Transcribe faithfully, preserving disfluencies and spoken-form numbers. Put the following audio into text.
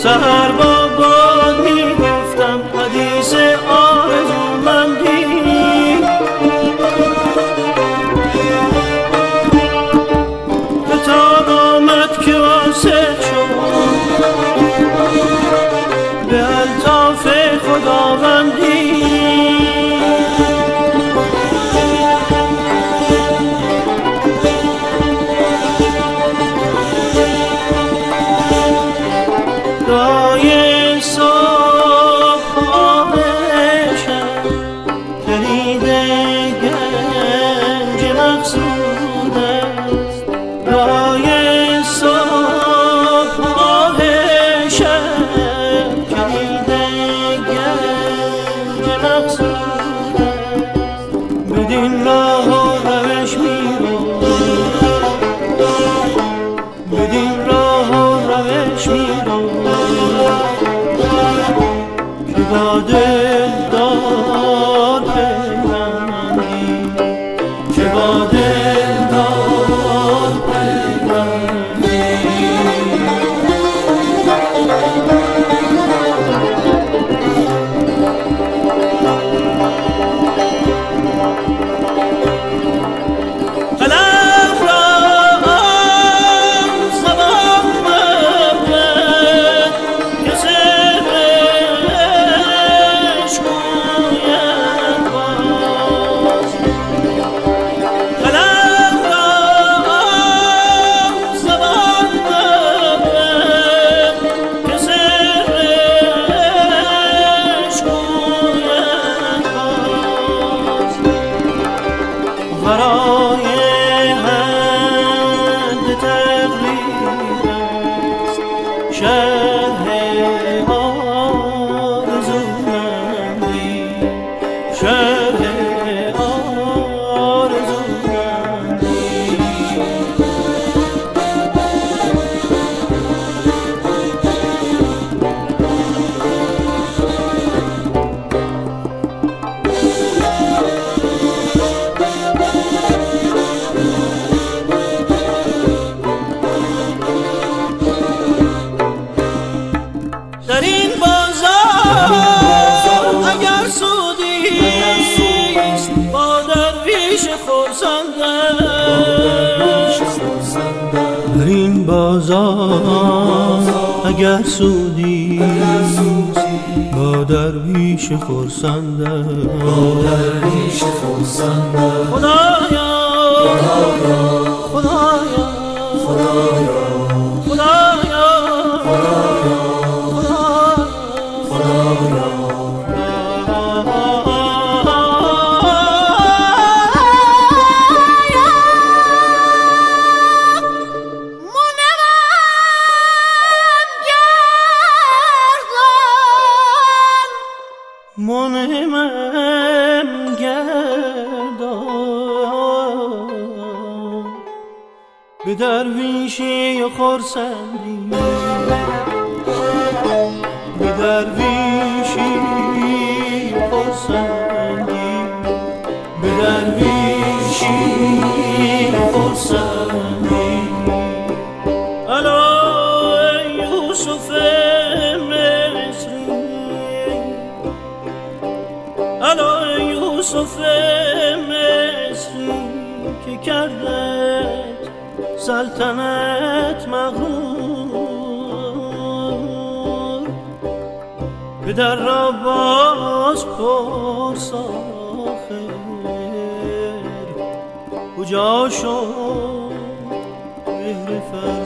سهر با باد میگفتم حدیث آرزومندی، به تاب آمد که واصل شد به الطاف خداوندی. بدین راه و روش میرو، بدین راه و روش میرو که با دلدار پیوندی، که با دلدار پیوندی. برای حد تقدیر است شرح آرزومندی، شرح آرزومندی. در این بازار اگر سودیست با درویش خرسندست، در این بازار اگر سودیست با درویش خرسندست. خدایا خدایا خدایا منعمم گردان به درویشی و خرسندی، به درویشی و خرسندی، به درویشی و خرسندی. الا یوسف مصری، الا یوسف مصری که کردت سلطنت مغرور، پدر را باز پرس آخر کجا شد مهر فرزند.